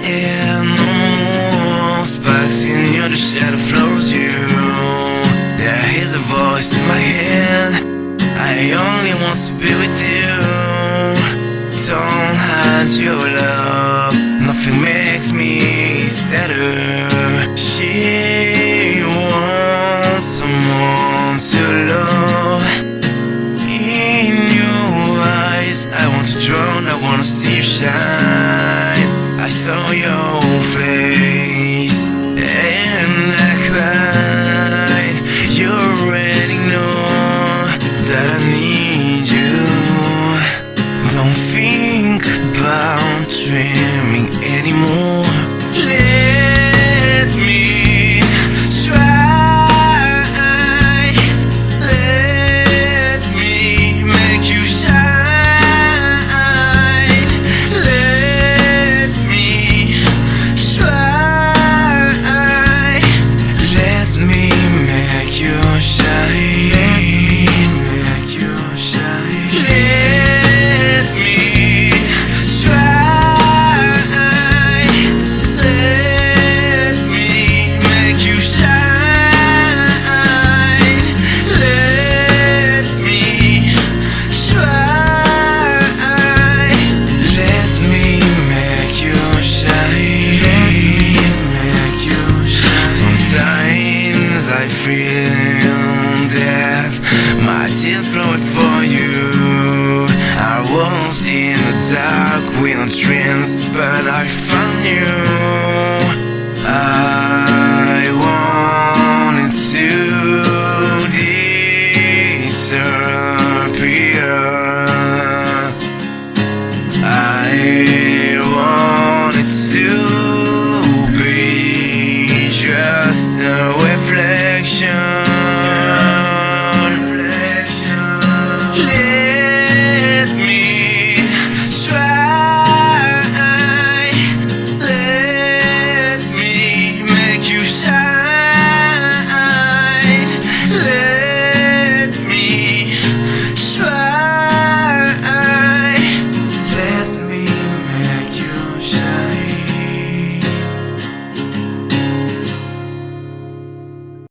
and almost passing you, the shadow flows you. There is a voice in my head, I only want to be with you. Don't hide your love, nothing makes me sadder. She wants someone to love. In your eyes, I want to drown, I want to see you shine. I saw your face and I cried. You already know that I need you. Don't think about dreaming anymore. Let me try. Let me make you shine. Let me try. Let me make you shine. Make you shine. Let me try. Let me make you shine. Let me try. Let me make you shine. Make you shine. Sometimes I feel that my tears flowing for you. I was in the dark with no dreams, but I found you.